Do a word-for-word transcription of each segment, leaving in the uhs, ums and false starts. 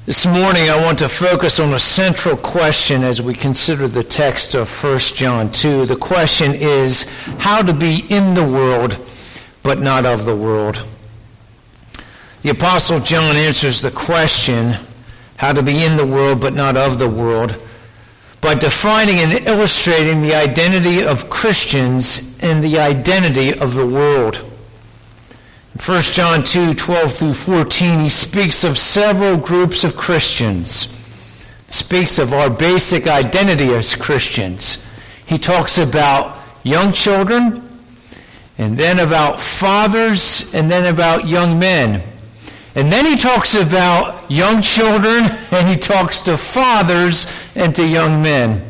This morning I want to focus on a central question as we consider the text of First John two. The question is how to be in the world but not of the world. The Apostle John answers the question, how to be in the world but not of the world, by defining and illustrating the identity of Christians and the identity of the world. In First John two, twelve through fourteen, he speaks of several groups of Christians. He speaks of our basic identity as Christians. He talks about young children, and then about fathers, and then about young men. And then he talks about young children, and he talks to fathers and to young men.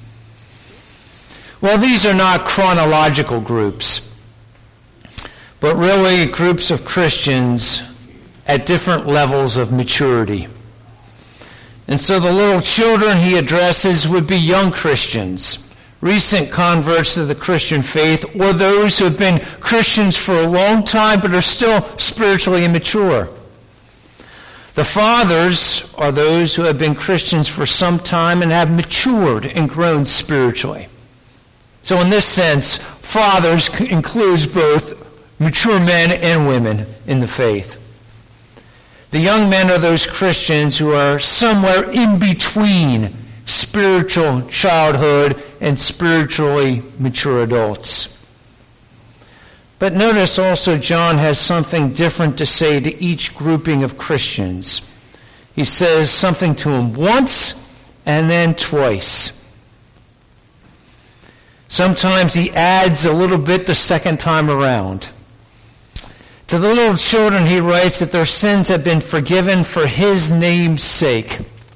Well, these are not chronological groups, but really groups of Christians at different levels of maturity. And so the little children he addresses would be young Christians, recent converts to the Christian faith, or those who have been Christians for a long time but are still spiritually immature. The fathers are those who have been Christians for some time and have matured and grown spiritually. So in this sense, fathers includes both mature men and women in the faith. The young men are those Christians who are somewhere in between spiritual childhood and spiritually mature adults. But notice also John has something different to say to each grouping of Christians. He says something to them once and then twice. Sometimes he adds a little bit the second time around. To the little children he writes that their sins have been forgiven for his name's sake.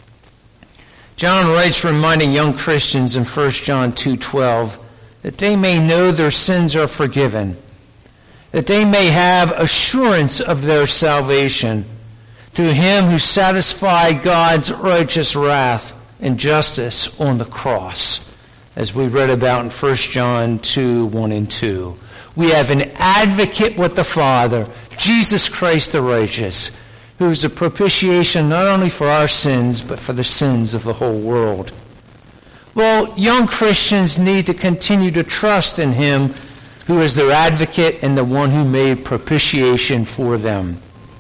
John writes reminding young Christians in First John two twelve that they may know their sins are forgiven, that they may have assurance of their salvation through him who satisfied God's righteous wrath and justice on the cross, as we read about in First John two, one and two. We have an advocate with the Father, Jesus Christ the righteous, who is a propitiation not only for our sins, but for the sins of the whole world. Well, young Christians need to continue to trust in him who is their advocate and the one who made propitiation for them.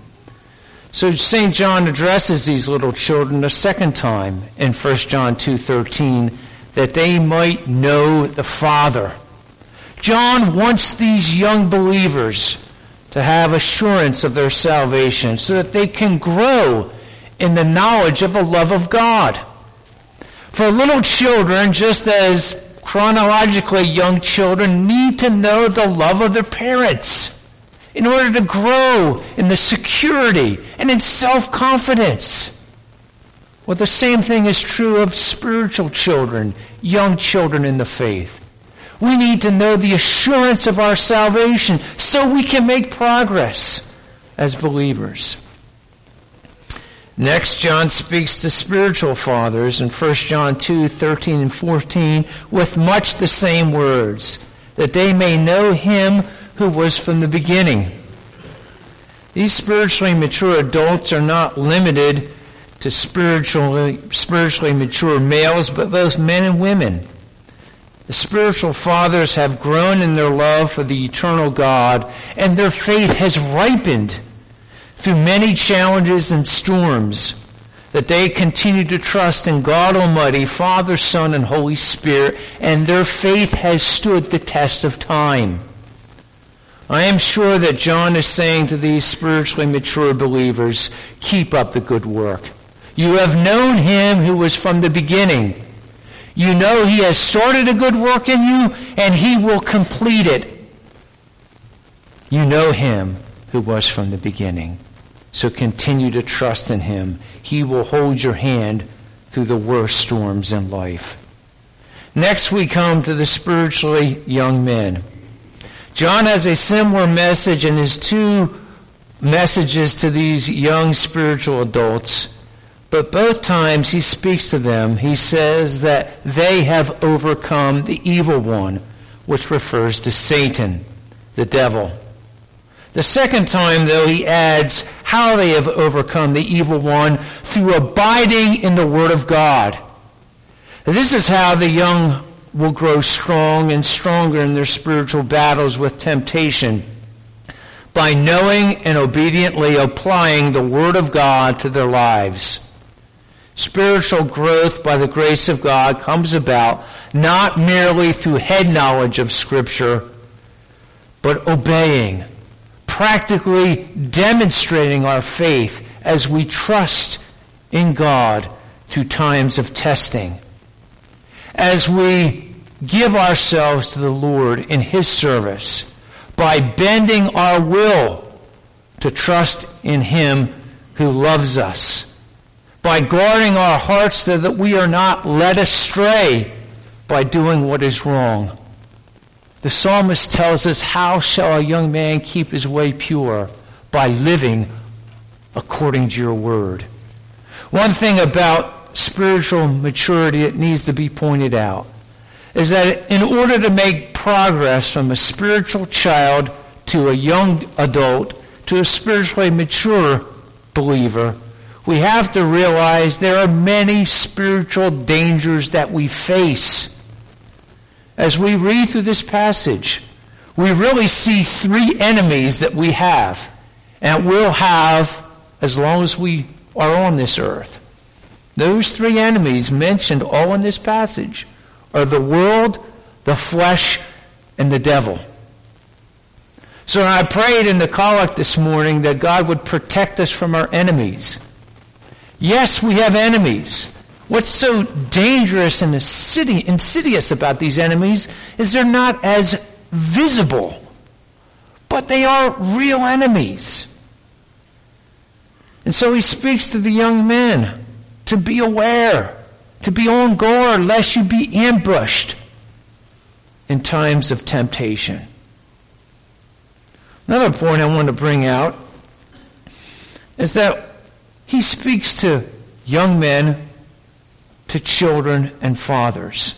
So Saint John addresses these little children a second time in First John two thirteen, that they might know the Father. John wants these young believers to have assurance of their salvation so that they can grow in the knowledge of the love of God. For little children, just as chronologically young children, need to know the love of their parents in order to grow in the security and in self-confidence. Well, the same thing is true of spiritual children, young children in the faith. We need to know the assurance of our salvation so we can make progress as believers. Next, John speaks to spiritual fathers in First John two, thirteen and fourteen with much the same words, that they may know him who was from the beginning. These spiritually mature adults are not limited to spiritually, spiritually mature males, but both men and women. The spiritual fathers have grown in their love for the eternal God, and their faith has ripened through many challenges and storms, that they continue to trust in God Almighty, Father, Son, and Holy Spirit, and their faith has stood the test of time. I am sure that John is saying to these spiritually mature believers, keep up the good work. You have known him who was from the beginning. You know he has started a good work in you, and he will complete it. You know him who was from the beginning. So continue to trust in him. He will hold your hand through the worst storms in life. Next we come to the spiritually young men. John has a similar message in his two messages to these young spiritual adults. But both times he speaks to them, he says that they have overcome the evil one, which refers to Satan, the devil. The second time, though, he adds how they have overcome the evil one through abiding in the Word of God. This is how the young will grow strong and stronger in their spiritual battles with temptation, by knowing and obediently applying the Word of God to their lives. Spiritual growth by the grace of God comes about not merely through head knowledge of Scripture, but obeying, practically demonstrating our faith as we trust in God through times of testing. As we give ourselves to the Lord in His service, by bending our will to trust in Him who loves us, by guarding our hearts so that we are not led astray by doing what is wrong. The psalmist tells us, how shall a young man keep his way pure? By living according to your word. One thing about spiritual maturity that needs to be pointed out is that in order to make progress from a spiritual child to a young adult to a spiritually mature believer, we have to realize there are many spiritual dangers that we face. As we read through this passage, we really see three enemies that we have and will have as long as we are on this earth. Those three enemies mentioned all in this passage are the world, the flesh, and the devil. So I prayed in the collect this morning that God would protect us from our enemies. Yes, we have enemies. What's so dangerous and insidious about these enemies is they're not as visible, but they are real enemies. And so he speaks to the young men to be aware, to be on guard, lest you be ambushed in times of temptation. Another point I want to bring out is that he speaks to young men, to children, and fathers.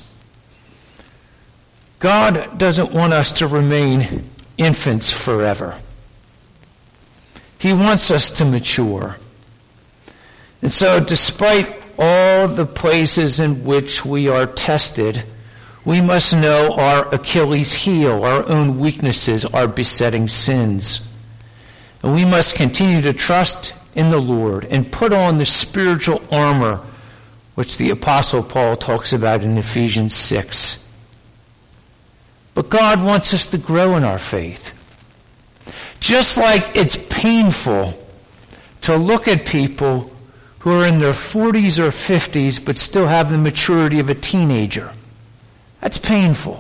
God doesn't want us to remain infants forever. He wants us to mature. And so despite all the places in which we are tested, we must know our Achilles heel, our own weaknesses, our besetting sins. And we must continue to trust in the Lord and put on the spiritual armor which the Apostle Paul talks about in Ephesians six. But God wants us to grow in our faith. Just like it's painful to look at people who are in their forties or fifties but still have the maturity of a teenager. That's painful.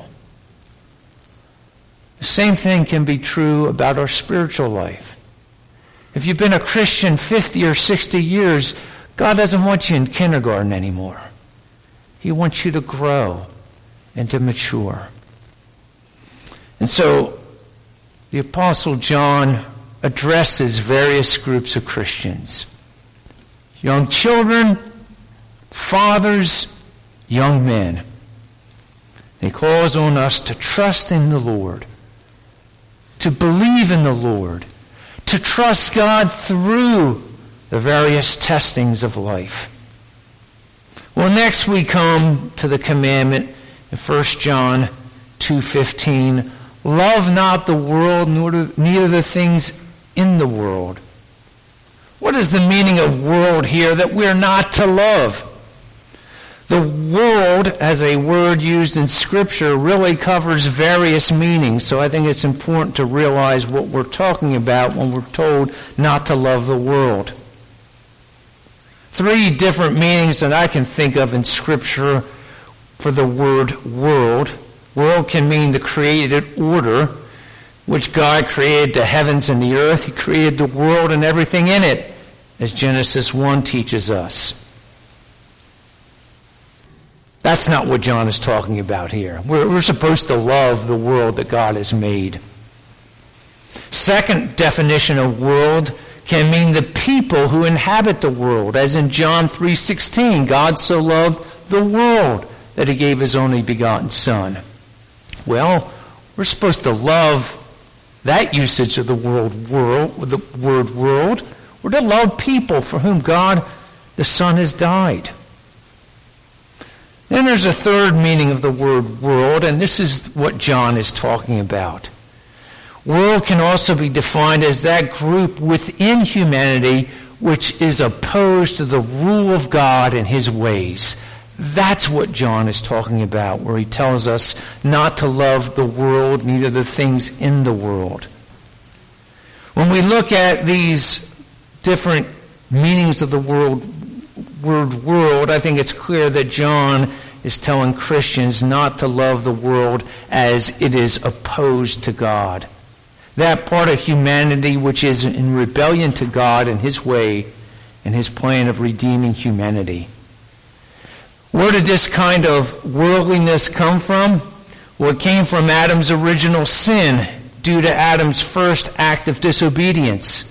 The same thing can be true about our spiritual life. If you've been a Christian fifty or sixty years, God doesn't want you in kindergarten anymore. He wants you to grow and to mature. And so the Apostle John addresses various groups of Christians. Young children, fathers, young men. He calls on us to trust in the Lord, to believe in the Lord, to trust God through the various testings of life. Well, next we come to the commandment in First John two fifteen. Love not the world, nor neither the things in the world. What is the meaning of world here that we're not to love? The world, as a word used in Scripture, really covers various meanings. So I think it's important to realize what we're talking about when we're told not to love the world. Three different meanings that I can think of in Scripture for the word world. World can mean the created order, which God created the heavens and the earth. He created the world and everything in it, as Genesis one teaches us. That's not what John is talking about here. We're, we're supposed to love the world that God has made. Second definition of world can mean the people who inhabit the world, as in John three sixteen, God so loved the world that he gave his only begotten Son. Well, we're supposed to love that usage of the word world, the word world. We're We're to love people for whom God the Son has died. Then there's a third meaning of the word world, and this is what John is talking about. World can also be defined as that group within humanity which is opposed to the rule of God and his ways. That's what John is talking about, where he tells us not to love the world, neither the things in the world. When we look at these different meanings of the word, word world, I think it's clear that John is telling Christians not to love the world as it is opposed to God. That part of humanity which is in rebellion to God and his way and his plan of redeeming humanity. Where did this kind of worldliness come from? Well, it came from Adam's original sin due to Adam's first act of disobedience.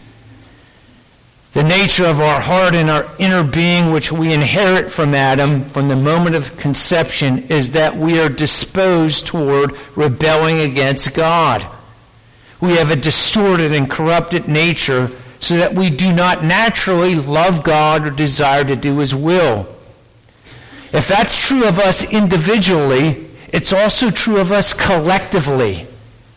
The nature of our heart and our inner being, which we inherit from Adam from the moment of conception, is that we are disposed toward rebelling against God. We have a distorted and corrupted nature so that we do not naturally love God or desire to do his will. If that's true of us individually, it's also true of us collectively.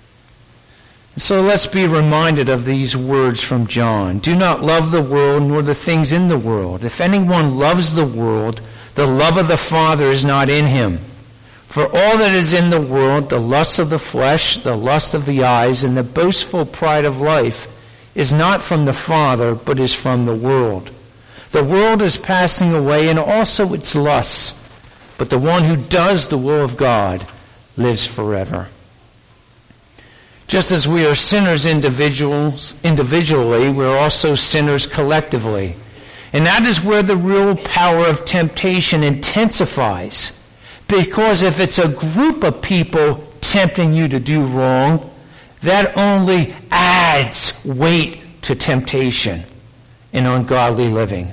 So let's be reminded of these words from John. Do not love the world nor the things in the world. If anyone loves the world, the love of the Father is not in him. For all that is in the world, the lust of the flesh, the lust of the eyes, and the boastful pride of life, is not from the Father, but is from the world. The world is passing away, and also its lusts, but the one who does the will of God lives forever. Just as we are sinners individuals, individually, we are also sinners collectively. And that is where the real power of temptation intensifies. Because if it's a group of people tempting you to do wrong, that only adds weight to temptation and ungodly living.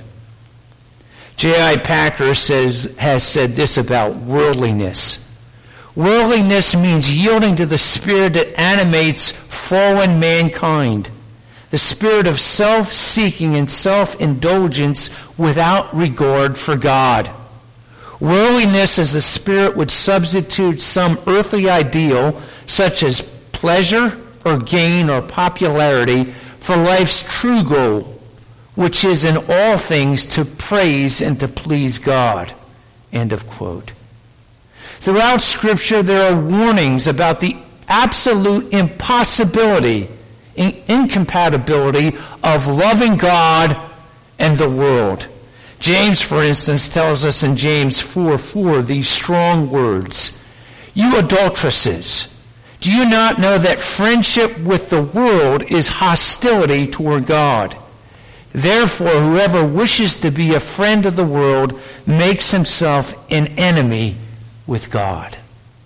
J I Packer says, has said this about worldliness. Worldliness means yielding to the spirit that animates fallen mankind, the spirit of self-seeking and self-indulgence without regard for God. Worldliness is the spirit which substitutes some earthly ideal, such as pleasure or gain or popularity, for life's true goal, which is in all things to praise and to please God. End of quote. Throughout Scripture, there are warnings about the absolute impossibility, incompatibility of loving God and the world. James, for instance, tells us in James four four these strong words. You adulteresses, do you not know that friendship with the world is hostility toward God? Therefore, whoever wishes to be a friend of the world makes himself an enemy with God.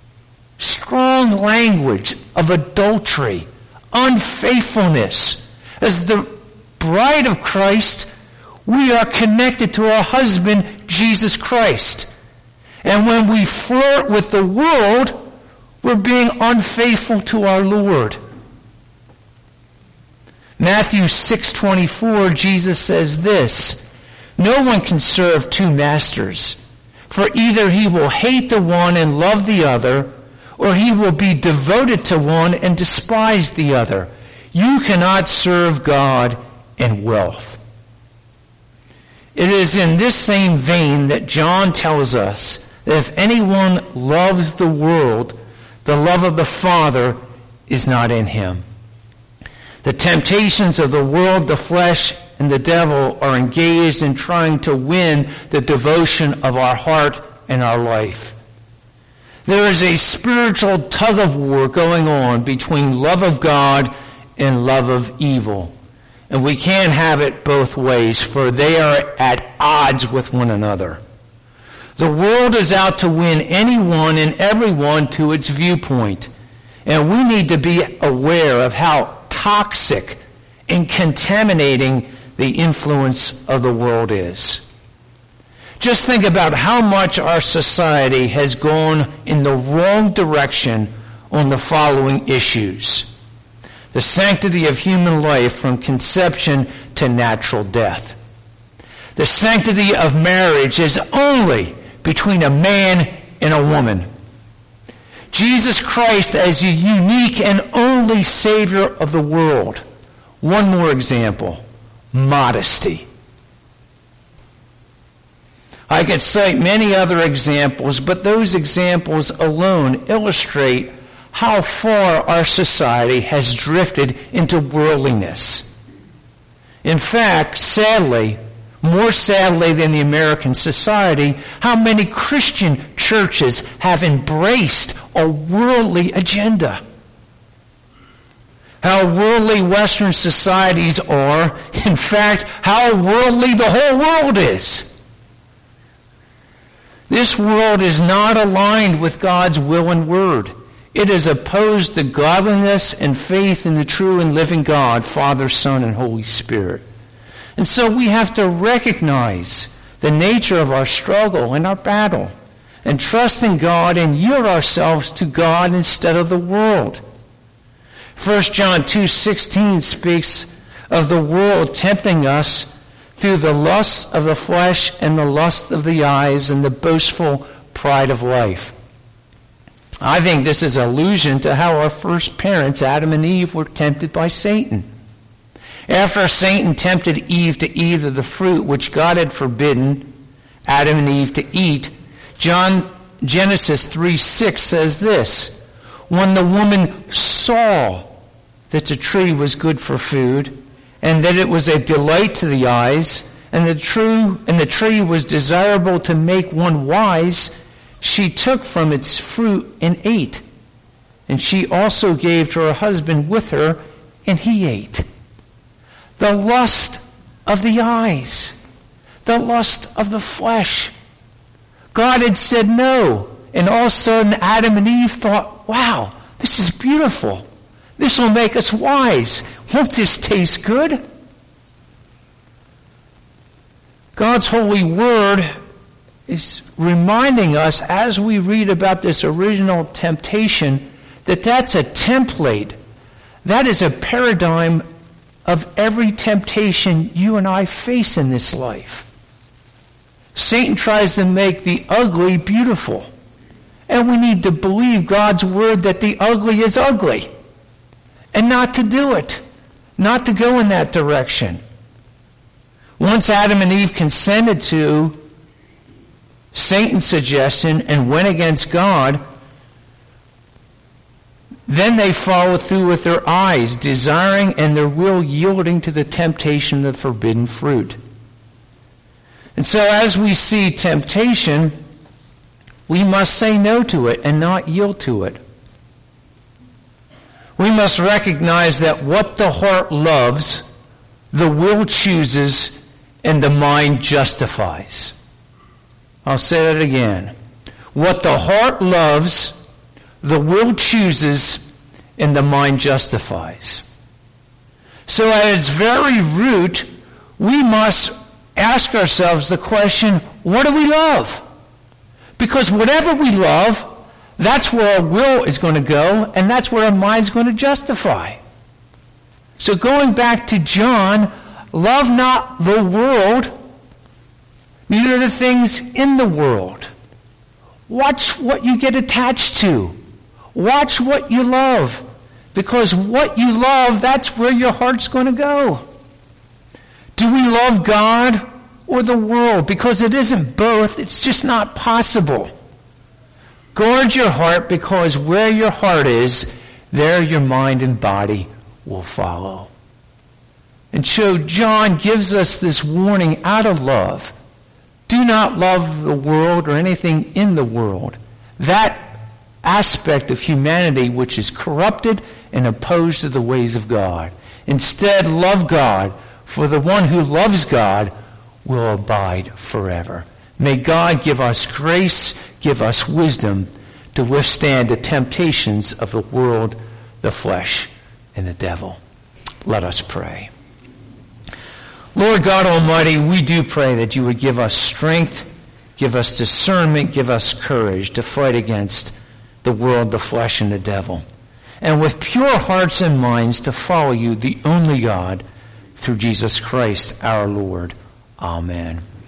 Strong language of adultery, unfaithfulness. As the bride of Christ, we are connected to our husband, Jesus Christ. And when we flirt with the world, we're being unfaithful to our Lord. Matthew six twenty-four, Jesus says this, no one can serve two masters, for either he will hate the one and love the other, or he will be devoted to one and despise the other. You cannot serve God and wealth. It is in this same vein that John tells us that if anyone loves the world, the love of the Father is not in him. The temptations of the world, the flesh, and the devil are engaged in trying to win the devotion of our heart and our life. There is a spiritual tug of war going on between love of God and love of evil. And we can't have it both ways, for they are at odds with one another. The world is out to win anyone and everyone to its viewpoint. And we need to be aware of how toxic and contaminating the influence of the world is. Just think about how much our society has gone in the wrong direction on the following issues. The sanctity of human life from conception to natural death. The sanctity of marriage is only between a man and a woman. Jesus Christ as a unique and only Savior of the world. One more example, modesty. I could cite many other examples, but those examples alone illustrate how far our society has drifted into worldliness. In fact, sadly, more sadly than the American society, how many Christian churches have embraced a worldly agenda. How worldly Western societies are, in fact, how worldly the whole world is. This world is not aligned with God's will and word. It is opposed to godliness and faith in the true and living God, Father, Son, and Holy Spirit. And so we have to recognize the nature of our struggle and our battle and trust in God and yield ourselves to God instead of the world. First John two sixteen speaks of the world tempting us through the lust of the flesh and the lust of the eyes and the boastful pride of life. I think this is an allusion to how our first parents, Adam and Eve, were tempted by Satan. After Satan tempted Eve to eat of the fruit which God had forbidden Adam and Eve to eat, John Genesis three six says this, when the woman saw that the tree was good for food, and that it was a delight to the eyes, and the true and the tree was desirable to make one wise, she took from its fruit and ate. And she also gave to her husband with her, and he ate. The lust of the eyes, the lust of the flesh. God had said no, and all of a sudden Adam and Eve thought, wow, this is beautiful. This will make us wise. Won't this taste good? God's holy word is reminding us as we read about this original temptation that that's a template. That is a paradigm of every temptation you and I face in this life. Satan tries to make the ugly beautiful. And we need to believe God's word that the ugly is ugly. And not to do it. Not to go in that direction. Once Adam and Eve consented to Satan's suggestion and went against God, then they followed through with their eyes, desiring and their will yielding to the temptation of the forbidden fruit. And so as we see temptation, we must say no to it and not yield to it. We must recognize that what the heart loves, the will chooses, and the mind justifies. I'll say that again. What the heart loves, the will chooses, and the mind justifies. So at its very root, we must ask ourselves the question, what do we love? Because whatever we love, that's where our will is going to go, and that's where our mind's going to justify. So going back to John, love not the world, neither the things in the world. Watch what you get attached to. Watch what you love. Because what you love, that's where your heart's going to go. Do we love God or the world? Because it isn't both. It's just not possible. Guard your heart, because where your heart is, there your mind and body will follow. And so John gives us this warning out of love. Do not love the world or anything in the world. That aspect of humanity which is corrupted and opposed to the ways of God. Instead, love God, for the one who loves God will abide forever. May God give us grace, give us wisdom to withstand the temptations of the world, the flesh, and the devil. Let us pray. Lord God Almighty, we do pray that you would give us strength, give us discernment, give us courage to fight against the world, the flesh, and the devil. And with pure hearts and minds to follow you, the only God, through Jesus Christ our Lord. Amen.